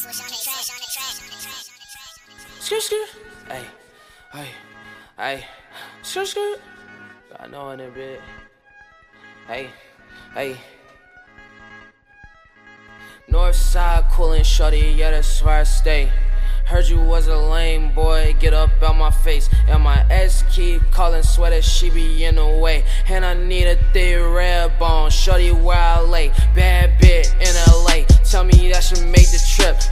Skirt, skirt. Hey, hey, hey. Skirt, skirt. I know in a bit. Hey, hey. Northside coolin' shorty, yeah, that's where I stay. Heard you was a lame boy, get up out my face. And my ex keep calling, swear that she be in the way. And I need a thick red bone, shorty where I lay. Bad bitch in LA, tell me that she make the trip.